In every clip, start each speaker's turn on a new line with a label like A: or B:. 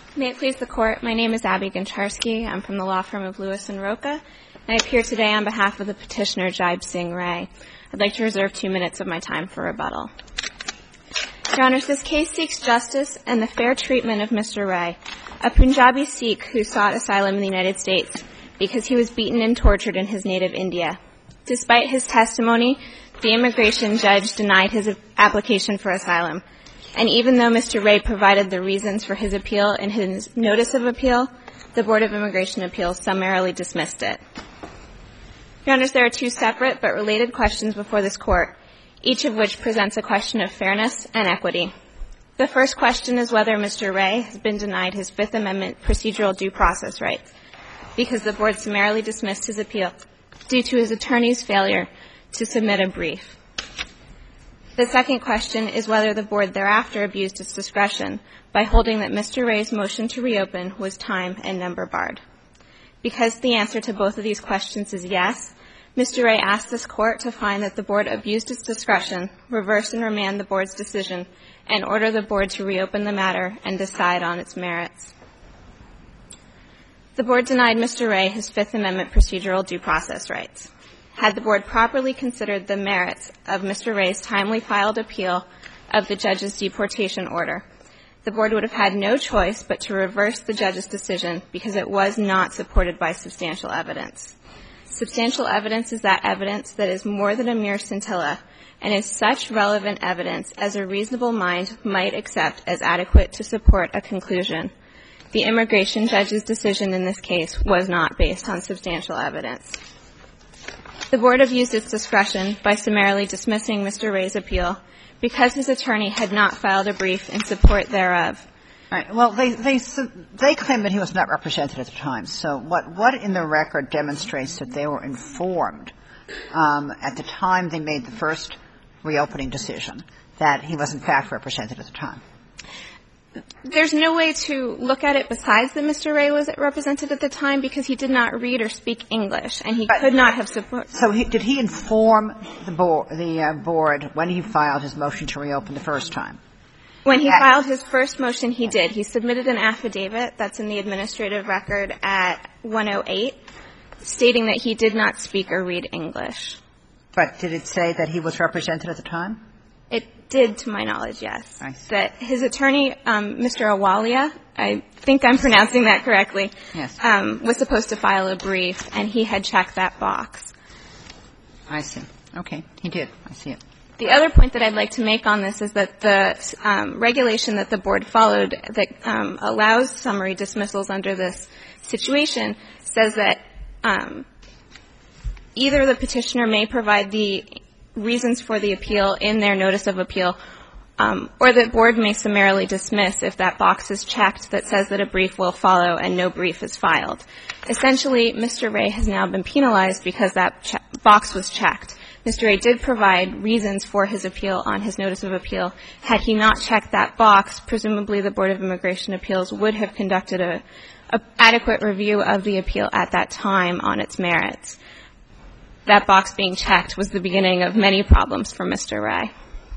A: May it please the Court, my name is Abby Goncharski. I'm from the law firm of Lewis & Rocha. I appear today on behalf of the petitioner Jaib Singh Ray. I'd like to reserve 2 minutes of my time for rebuttal. Your Honors, this case seeks justice and the fair treatment of Mr. Ray, a Punjabi Sikh who sought asylum in the United States because he was beaten and tortured in his native India. Despite his testimony, the immigration judge denied his application for asylum. And even though Mr. Ray provided the reasons for his appeal in his notice of appeal, the Board of Immigration Appeals summarily dismissed it. Your Honors, there are 2 separate but related questions before this Court, each of which presents a question of fairness and equity. The first question is whether Mr. Ray has been denied his Fifth Amendment procedural due process rights because the Board summarily dismissed his appeal due to his attorney's failure to submit a brief. The second question is whether the Board thereafter abused its discretion by holding that Mr. Ray's motion to reopen was time and number barred. Because the answer to both of these questions is yes, Mr. Ray asked this Court to find that the Board abused its discretion, reverse and remand the Board's decision, and order the Board to reopen the matter and decide on its merits. The Board denied Mr. Ray his Fifth Amendment procedural due process rights. Had the Board properly considered the merits of Mr. Ray's timely filed appeal of the judge's deportation order, the Board would have had no choice but to reverse the judge's decision because it was not supported by substantial evidence. Substantial evidence is that evidence that is more than a mere scintilla and is such relevant evidence as a reasonable mind might accept as adequate to support a conclusion. The immigration judge's decision in this case was not based on substantial evidence. The Board abused its discretion by summarily dismissing Mr. Ray's appeal because his attorney had not filed a brief in support thereof.
B: All right. Well, they claim that he was not represented at the time. So what in the record demonstrates that they were informed at the time they made the first reopening decision that he was in fact represented at the time?
A: There's no way to look at it besides that Mr. Ray was represented at the time because he did not read or speak English, and he could not have supported.
B: So did he inform the Board when he filed his motion to reopen the first time?
A: When he filed his first motion, he did. He submitted an affidavit that's in the administrative record at 108 stating that he did not speak or read English.
B: But did it say that he was represented at the time?
A: It did, to my knowledge, yes.
B: I see.
A: That his attorney, Mr. Awalia, I think I'm pronouncing that correctly,
B: yes,
A: was supposed to file a brief, and he had checked that box.
B: I see. Okay. He did. I see it.
A: The other point that I'd like to make on this is that the regulation that the Board followed that allows summary dismissals under this situation says that either the petitioner may provide the reasons for the appeal in their notice of appeal, or the Board may summarily dismiss if that box is checked that says that a brief will follow and no brief is filed. Essentially, Mr. Ray has now been penalized because that box was checked. Mr. Ray did provide reasons for his appeal on his notice of appeal. Had he not checked that box, presumably the Board of Immigration Appeals would have conducted a adequate review of the appeal at that time on its merits. That box being checked was the beginning of many problems for Mr. Ray.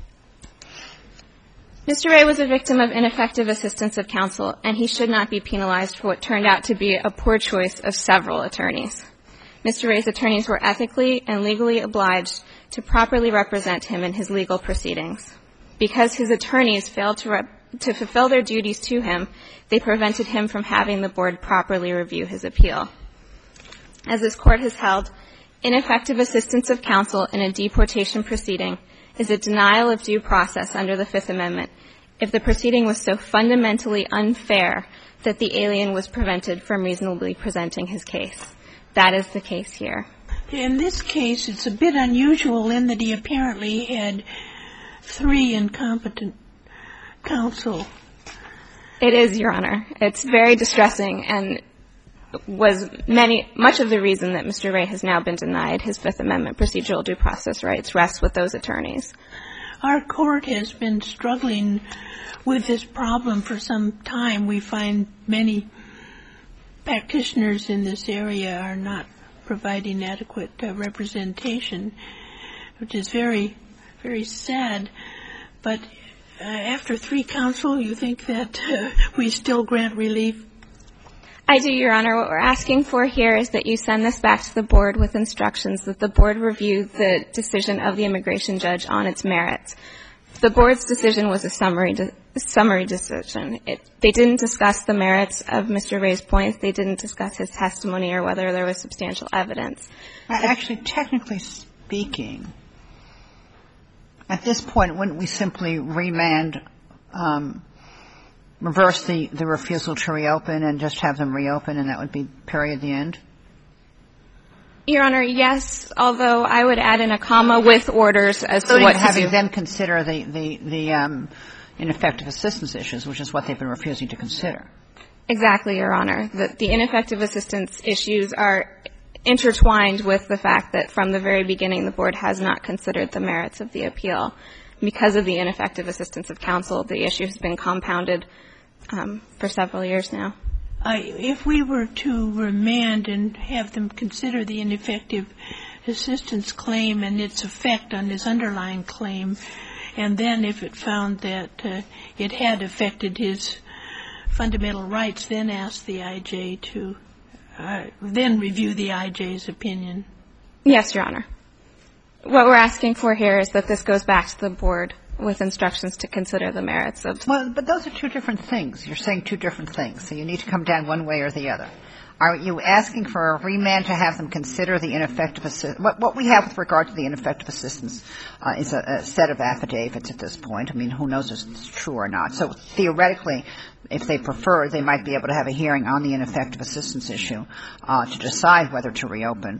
A: Mr. Ray was a victim of ineffective assistance of counsel, and he should not be penalized for what turned out to be a poor choice of several attorneys. Mr. Ray's attorneys were ethically and legally obliged to properly represent him in his legal proceedings. Because his attorneys failed to fulfill their duties to him, they prevented him from having the Board properly review his appeal. As this Court has held, ineffective assistance of counsel in a deportation proceeding is a denial of due process under the Fifth Amendment if the proceeding was so fundamentally unfair that the alien was prevented from reasonably presenting his case. That is the case here.
C: In this case, it's a bit unusual in that he apparently had 3 incompetent counsel.
A: It is, Your Honor. It's very distressing and was much of the reason that Mr. Ray has now been denied his Fifth Amendment procedural due process rights rests with those attorneys.
C: Our court has been struggling with this problem for some time. We find many practitioners in this area are not providing adequate representation, which is very, very sad. But after 3 counsel, you think that we still grant relief?
A: I do, Your Honor. What we're asking for here is that you send this back to the board with instructions that the board review the decision of the immigration judge on its merits. The board's decision was a summary decision. They didn't discuss the merits of Mr. Ray's points. They didn't discuss his testimony or whether there was substantial evidence.
B: Actually, technically speaking, at this point, wouldn't we simply remand, reverse the refusal to reopen and just have them reopen, and that would be period the end?
A: Your Honor, yes, although I would add in a comma with orders as to what to do.
B: Having them consider the ineffective assistance issues, which is what they've been refusing to consider.
A: Exactly, Your Honor. The ineffective assistance issues are intertwined with the fact that from the very beginning the board has not considered the merits of the appeal. Because of the ineffective assistance of counsel, the issue has been compounded for several years now.
C: If we were to remand and have them consider the ineffective assistance claim and its effect on his underlying claim, and then if it found that it had affected his fundamental rights, then ask the IJ to then review the IJ's opinion.
A: Yes, Your Honor. What we're asking for here is that this goes back to the board with instructions to consider the merits of.
B: Well, but those are two different things. You're saying two different things, so you need to come down one way or the other. Are you asking for a remand to have them consider the ineffective assistance? What we have with regard to the ineffective assistance is a set of affidavits at this point. I mean, who knows if it's true or not. So theoretically, if they prefer, they might be able to have a hearing on the ineffective assistance issue to decide whether to reopen.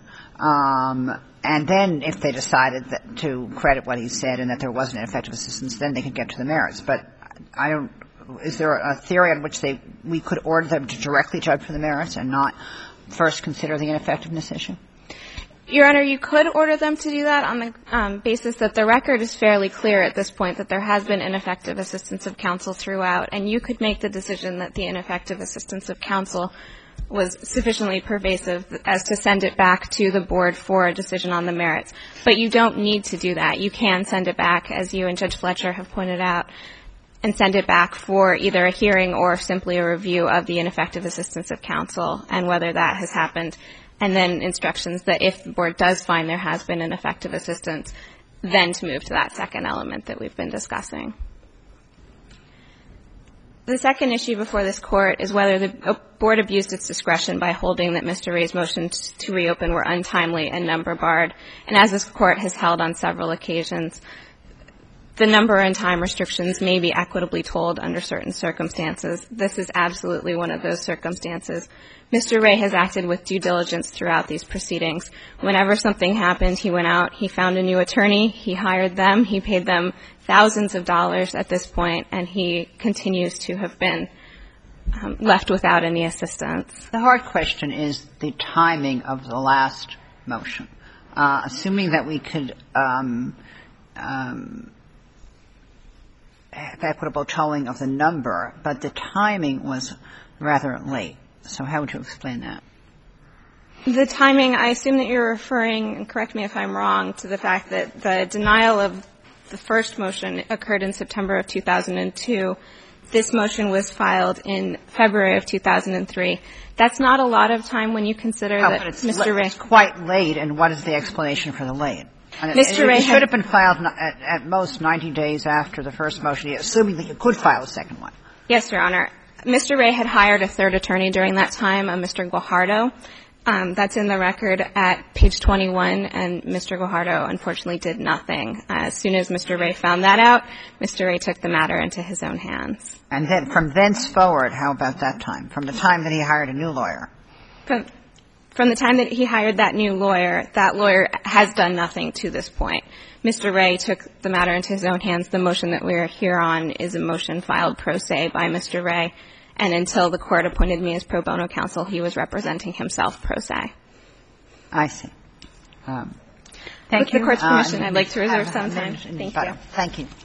B: And then if they decided to credit what he said and that there wasn't ineffective assistance, then they could get to the merits. But I don't – is there a theory on which we could order them to directly judge for the merits and not first consider the ineffectiveness issue?
A: Your Honor, you could order them to do that on the basis that the record is fairly clear at this point that there has been ineffective assistance of counsel throughout, and you could make the decision that the ineffective assistance of counsel was sufficiently pervasive as to send it back to the board for a decision on the merits. But you don't need to do that. You can send it back, as you and Judge Fletcher have pointed out, and send it back for either a hearing or simply a review of the ineffective assistance of counsel and whether that has happened, and then instructions that if the board does find there has been ineffective assistance, then to move to that second element that we've been discussing. The second issue before this Court is whether the board abused its discretion by holding that Mr. Ray's motions to reopen were untimely and number barred. And as this Court has held on several occasions, the number and time restrictions may be equitably told under certain circumstances. This is absolutely one of those circumstances. Mr. Ray has acted with due diligence throughout these proceedings. Whenever something happened, he went out, he found a new attorney, he hired them, he paid them thousands of dollars at this point, and he continues to have been left without any assistance.
B: The hard question is the timing of the last motion. Assuming that we could have equitable tolling of the number, but the timing was rather late. So how would you explain that?
A: The timing, I assume that you're referring, and correct me if I'm wrong, to the fact that the denial of the first motion occurred in September of 2002. This motion was filed in February of 2003. That's not a lot of time when you consider that Mr. Ray.
B: It's quite late, and what is the explanation for the late?
A: Mr. Ray
B: it should have been filed at most 90 days after the first motion, assuming that you could file a second one.
A: Yes, Your Honor. Mr. Ray had hired a third attorney during that time, Mr. Guajardo. That's in the record at page 21, and Mr. Guajardo unfortunately did nothing. As soon as Mr. Ray found that out, Mr. Ray took the matter into his own hands.
B: And then from thence forward, how about that time, from the time that he hired a new lawyer?
A: From the time that he hired that lawyer has done nothing to this point. Mr. Ray took the matter into his own hands. The motion that we are here on is a motion filed pro se by Mr. Ray, and until the Court appointed me as pro bono counsel, he was representing himself pro se.
B: I see. Thank you.
A: With the Court's permission, I'd like to reserve some time. Thank you.
B: Thank you.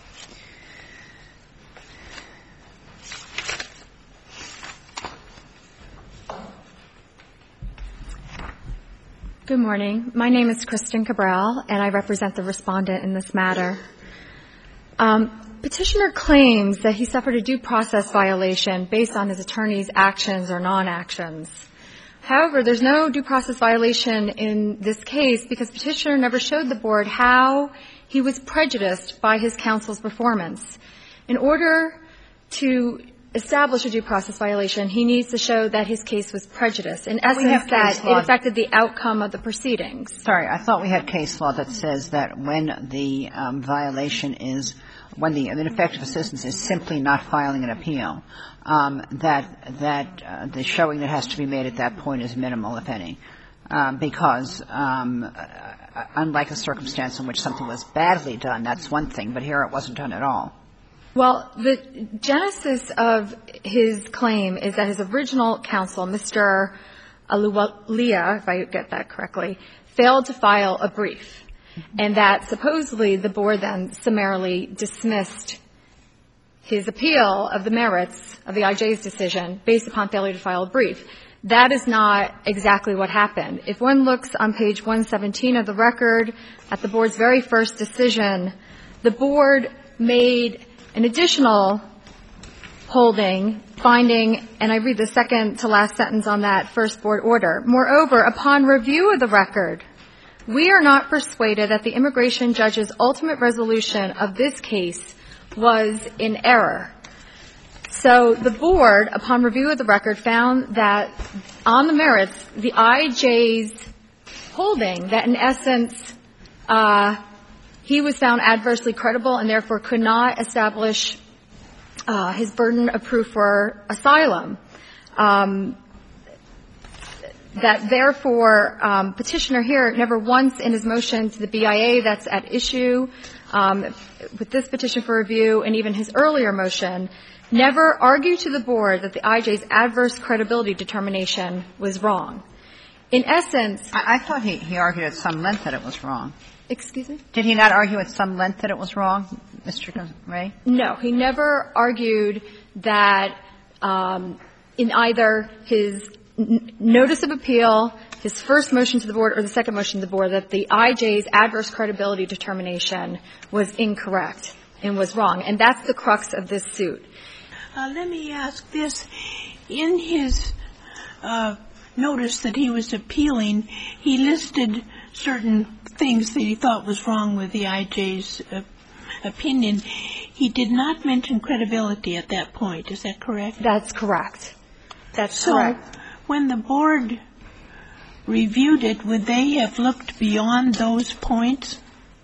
D: Good morning. My name is Kristen Cabral, and I represent the respondent in this matter. Petitioner claims that he suffered a due process violation based on his attorney's actions or non-actions. However, there's no due process violation in this case because Petitioner never showed the Board how he was prejudiced by his counsel's performance. In order to establish a due process violation, he needs to show that his case was prejudiced. In essence, that it affected the outcome of the proceedings.
B: Sorry, I thought we had case law that says that when the violation is, when the ineffective assistance is simply not filing an appeal, that the showing that has to be made at that point is minimal, if any, because unlike a circumstance in which something was badly done, that's one thing, but here it wasn't done at all.
D: Well, the genesis of his claim is that his original counsel, Mr. Aluwalia, if I get that correctly, failed to file a brief, and that supposedly the Board then summarily dismissed his appeal of the merits of the IJ's decision based upon failure to file a brief. That is not exactly what happened. If one looks on page 117 of the record at the Board's very first decision, the Board made an additional holding, finding, and I read the second to last sentence on that first Board order. Moreover, upon review of the record, we are not persuaded that the immigration judge's ultimate resolution of this case was in error. So the Board, upon review of the record, found that on the merits, the IJ's holding that in essence he was found adversely credible and therefore could not establish his burden of proof for asylum. That therefore Petitioner here never once in his motion to the BIA that's at issue with this petition for review and even his earlier motion never argued to the Board that the IJ's adverse credibility determination was wrong. In essence,
B: I thought he argued at some length that it was wrong.
D: Excuse me?
B: Did he not argue at some length that it was wrong, Mr. Ray?
D: No. He never argued that in either his notice of appeal, his first motion to the Board, or the second motion to the Board, that the IJ's adverse credibility determination was incorrect and was wrong. And that's the crux of this suit.
C: Let me ask this. In his notice that he was appealing, he listed certain things that he thought was wrong with the IJ's opinion. He did not mention credibility at that point. Is that correct?
D: That's correct. That's correct.
C: So when the Board reviewed it, would they have looked beyond those points?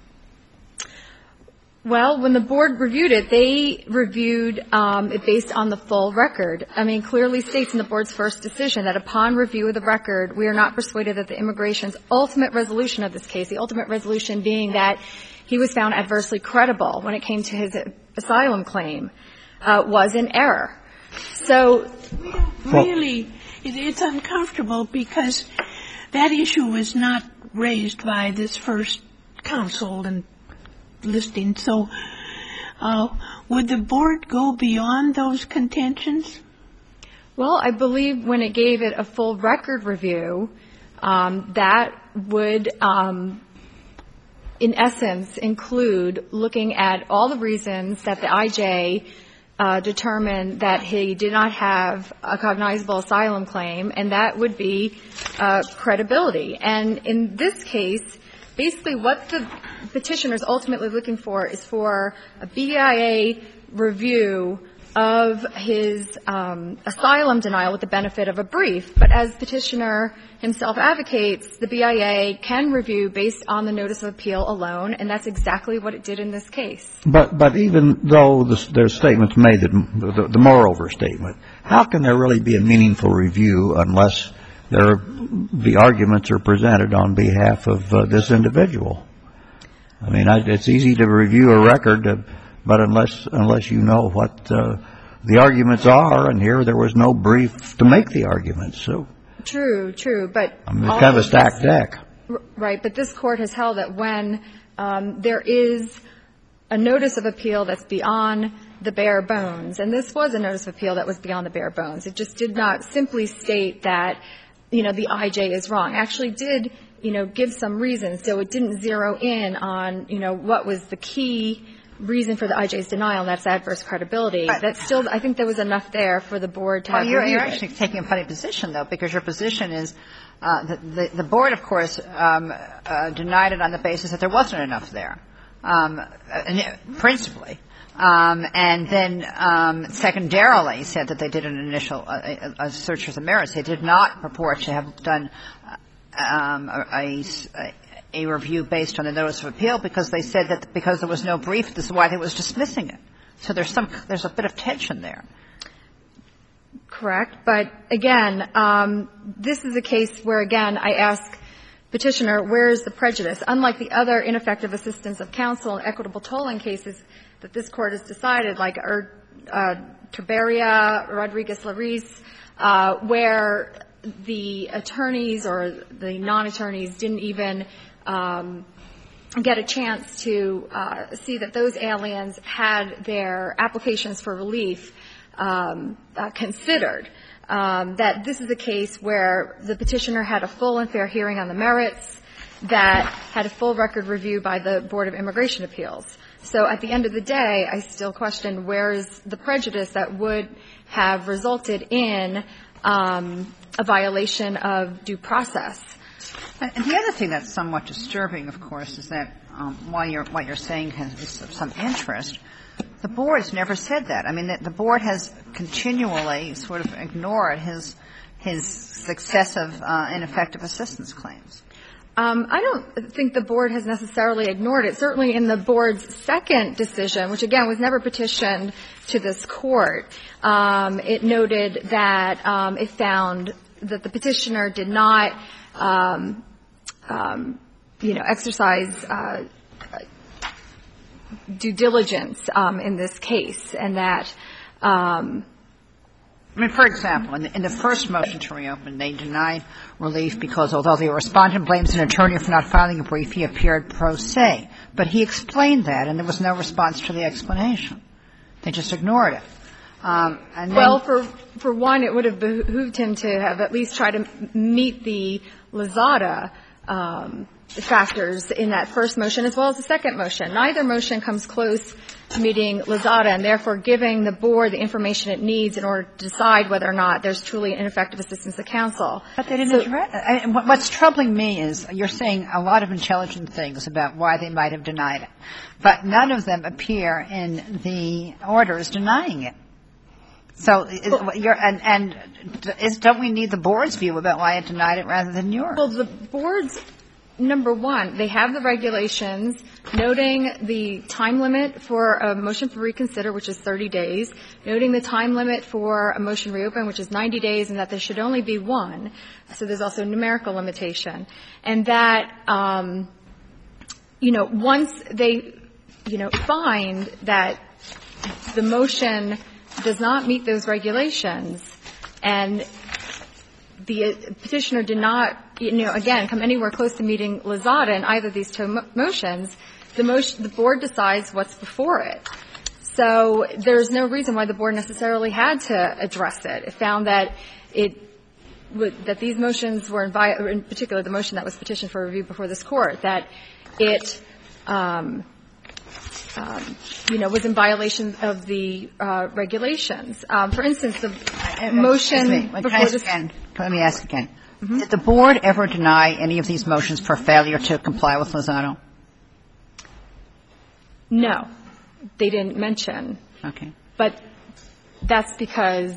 D: Well, when the Board reviewed it, they reviewed it based on the full record. I mean, clearly states in the Board's first decision that upon review of the record, we are not persuaded that the immigration's ultimate resolution of this case, the ultimate resolution being that he was found adversely credible when it came to his asylum claim, was in error. So
C: really, it's uncomfortable because that issue was not raised by this first counsel and listing. So would the Board go beyond those contentions?
D: Well, I believe when it gave it a full record review, that would, in essence, include looking at all the reasons that the IJ determined that he did not have a cognizable asylum claim, and that would be credibility. And in this case, basically what the petitioner is ultimately looking for is for a BIA review of his asylum denial with the benefit of a brief. But as petitioner himself advocates, the BIA can review based on the notice of appeal alone, and that's exactly what it did in this case.
E: But even though there's statements made, the moreover statement, how can there really be a meaningful review unless the arguments are presented on behalf of this individual? I mean, it's easy to review a record, but unless you know what the arguments are, and here there was no brief to make the arguments. So
D: True, but
E: I mean, it's kind of a stacked deck.
D: Right, but this Court has held that when there is a notice of appeal that's beyond the bare bones, and this was a notice of appeal that was beyond the bare bones. It just did not simply state that, the IJ is wrong. It actually did, give some reasons. So it didn't zero in on, what was the key reason for the IJ's denial, and that's adverse credibility.
B: Right.
D: That's still, I think there was enough there for the board to have reviewed
B: You're
D: it.
B: actually taking a funny position, though, because your position is the board, of course, denied it on the basis that there wasn't enough there, principally. And then secondarily said that they did an initial a search for the merits. They did not purport to have done a review based on the notice of appeal because they said that because there was no brief, this is why they was dismissing it. So there's a bit of tension there.
D: Correct. But again, this is a case where, again, I ask petitioner, where is the prejudice? Unlike the other ineffective assistance of counsel and equitable tolling cases that this Court has decided, like Turberia, Rodriguez-Lariz, where the attorneys or the non-attorneys didn't even get a chance to see that those aliens had their applications for relief considered, that this is a case where the petitioner had a full and fair hearing on the merits, that had a full record review by the Board of Immigration Appeals. So at the end of the day, I still question where is the prejudice that would have resulted in a violation of due process.
B: And the other thing that's somewhat disturbing, of course, is that while what you're saying has of some interest, the board has never said that. I mean, the board has continually sort of ignored his successive ineffective assistance claims.
D: I don't think the board has necessarily ignored it. Certainly in the board's second decision, which again was never petitioned to this Court, it noted that it found that the petitioner did not exercise due diligence in this case, and that
B: I mean, for example, in the first motion to reopen, they denied relief because although the respondent blames an attorney for not filing a brief, he appeared pro se. But he explained that, and there was no response to the explanation. They just ignored it. And then,
D: well, for one, it would have behooved him to have at least tried to meet the Lozada factors in that first motion as well as the second motion. Neither motion comes close to meeting Lozada and therefore giving the board the information it needs in order to decide whether or not there's truly ineffective assistance of counsel.
B: But they didn't address it. What's troubling me is you're saying a lot of intelligent things about why they might have denied it, but none of them appear in the orders denying it. So don't we need the board's view about why it denied it rather than yours?
D: Well, the board's, number one, they have the regulations noting the time limit for a motion for reconsider, which is 30 days, noting the time limit for a motion to reopen, which is 90 days, and that there should only be one. So there's also a numerical limitation. And that, once they, find that the motion does not meet those regulations and the petitioner did not, again, come anywhere close to meeting Lozada in either of these two motions, the board decides what's before it. So there's no reason why the board necessarily had to address it. It found that that these motions were in particular the motion that was petitioned for review before this Court, that it was in violation of the regulations. For instance, the motion before this.
B: Let me ask again. Mm-hmm. Did the board ever deny any of these motions for failure to comply with Lozada?
D: No. They didn't mention.
B: Okay.
D: But that's because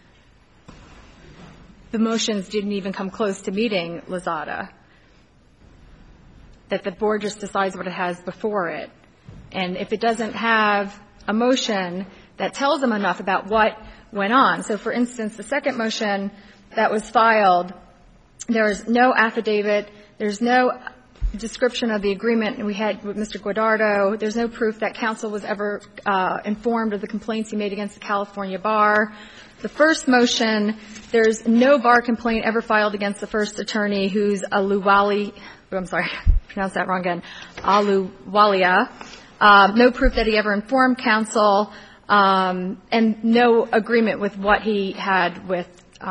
D: the motions didn't even come close to meeting Lozada, that the board just decides what it has before it. And if it doesn't have a motion that tells them enough about what went on. So, for instance, the second motion that was filed, there's no affidavit, there's no description of the agreement we had with Mr. Guadardo, there's no proof that counsel was ever informed of the complaints he made against the California bar. The first motion, there's no bar complaint ever filed against the first attorney, who's Aluwalia. No proof that he ever informed counsel, and no agreement with what he had with,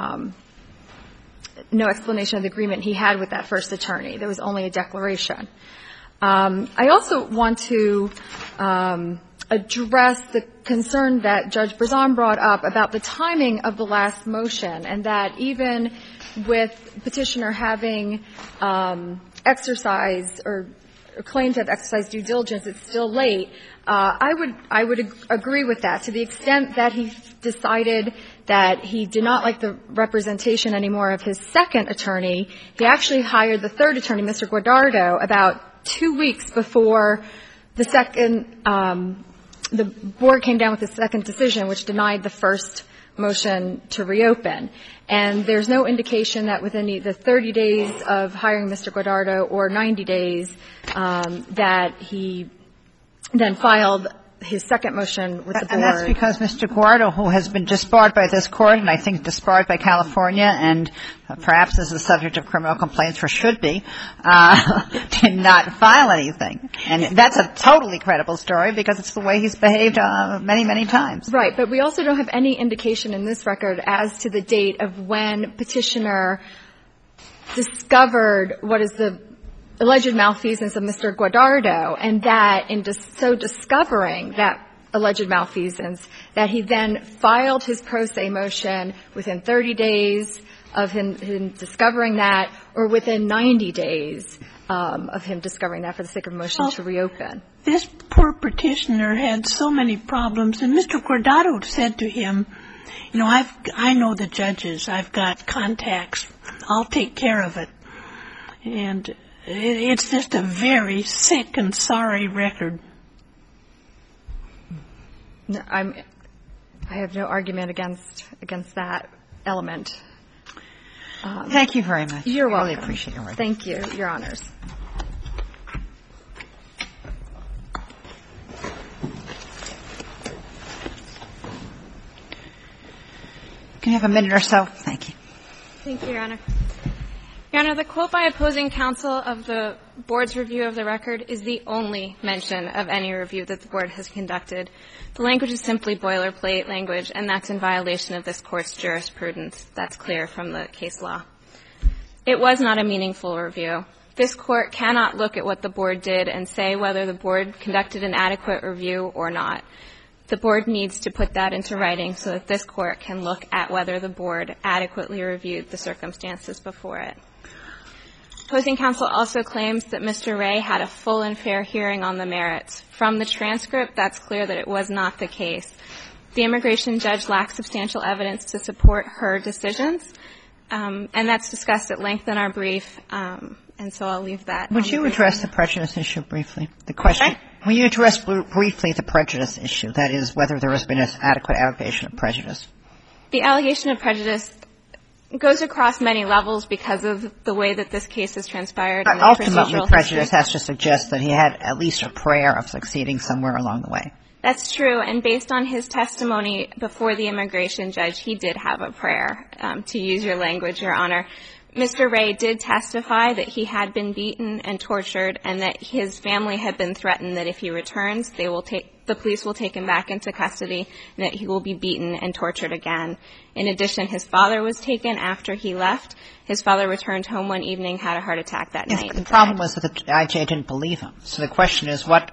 D: no explanation of the agreement he had with that first attorney. There was only a declaration. I also want to address the concern that Judge Berzon brought up about the timing of the last motion, and that even with Petitioner having exercised or claimed to have exercised due diligence, it's still late. I would agree with that to the extent that he decided that he did not like the representation anymore of his second attorney. He actually hired the third attorney, Mr. Guardardo, about 2 weeks before the second the board came down with the second decision, which denied the first motion to reopen. And there's no indication that within either 30 days of hiring Mr. Guardardo or 90 days that he then filed his second motion with the board.
B: And that's because Mr. Guardo, who has been disbarred by this court and I think disbarred by California and perhaps is the subject of criminal complaints or should be, did not file anything. And that's a totally credible story because it's the way he's behaved many, many times.
D: Right. But we also don't have any indication in this record as to the date of when Petitioner discovered what is the alleged malfeasance of Mr. Guardardo, and that in so discovering that alleged malfeasance, that he then filed his pro se motion within 30 days of him discovering that, or within 90 days of him discovering that for the sake of a motion to reopen.
C: This poor petitioner had so many problems, and Mr. Guardardo said to him, you know, I know the judges. I've got contacts. I'll take care of it. And it's just a very sick and sorry record.
D: No, I have no argument against that element.
B: Thank you very much.
D: You're welcome.
B: I really appreciate your work.
D: Thank you, Your Honors.
B: Can you have a minute or so? Thank you.
A: Thank you, Your Honor. Your Honor, the quote by opposing counsel of the board's review of the record is the only mention of any review that the board has conducted. The language is simply boilerplate language, and that's in violation of this court's jurisprudence. That's clear from the case law. It was not a meaningful review. This court cannot look at what the board did and say whether the board conducted an adequate review or not. The board needs to put that into writing so that this court can look at whether the board adequately reviewed the circumstances before it. Opposing counsel also claims that Mr. Ray had a full and fair hearing on the merits. From the transcript, that's clear that it was not the case. The immigration judge lacked substantial evidence to support her decisions, and that's discussed at length in our brief, and so I'll leave that.
B: Would you address the prejudice issue briefly? The question.
A: Okay.
B: Will you address briefly the prejudice issue, that is, whether there has been an adequate allegation of prejudice?
A: The allegation of prejudice goes across many levels because of the way that this case has transpired.
B: But ultimately, prejudice has to suggest that he had at least a prayer of succeeding somewhere along the way.
A: That's true, and based on his testimony before the immigration judge, he did have a prayer, to use your language, Your Honor. Mr. Ray did testify that he had been beaten and tortured and that his family had been threatened that if he returns, the police will take him back into custody and that he will be beaten and tortured again. In addition, his father was taken after he left. His father returned home one evening, had a heart attack that night.
B: The problem was that the IJ didn't believe him. So the question is what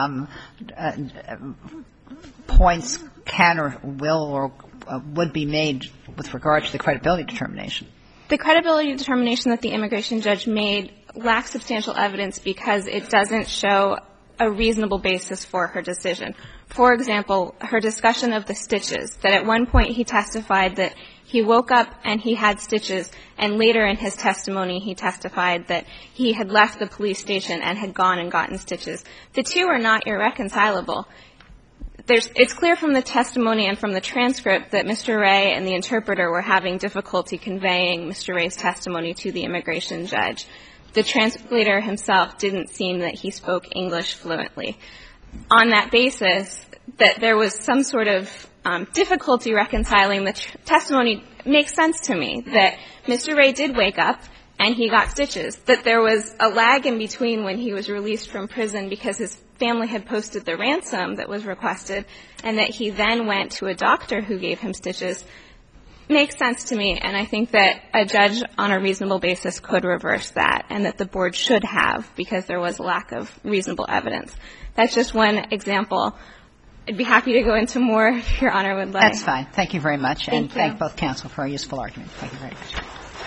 B: points can or will or would be made with regard to the credibility determination?
A: The credibility determination that the immigration judge made lacks substantial evidence because it doesn't show a reasonable basis for her decision. For example, her discussion of the stitches, that at one point he testified that he woke up and he had stitches, and later in his testimony he testified that he had left the police station and had gone and gotten stitches. The two are not irreconcilable. It's clear from the testimony and from the transcript that Mr. Ray and the interpreter were having difficulty conveying Mr. Ray's testimony to the immigration judge. The translator himself didn't seem that he spoke English fluently. On that basis, that there was some sort of difficulty reconciling the testimony makes sense to me, that Mr. Ray did wake up and he got stitches, that there was a lag in between when he was released from prison because his family had posted the ransom that was requested, and that he then went to a doctor who gave him stitches, makes sense to me, and I think that a judge on a reasonable basis could reverse that, and that the board should have, because there was a lack of reasonable evidence. That's just one example. I'd be happy to go into more if Your Honor would like.
B: That's fine. Thank you very much.
A: Thank
B: and
A: you.
B: Thank both counsel for a useful argument. Thank you very much.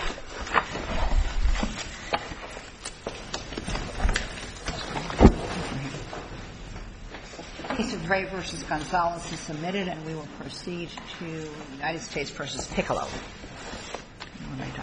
B: The case of Ray v. Gonzalez is submitted, and we will proceed to United States v. Piccolo.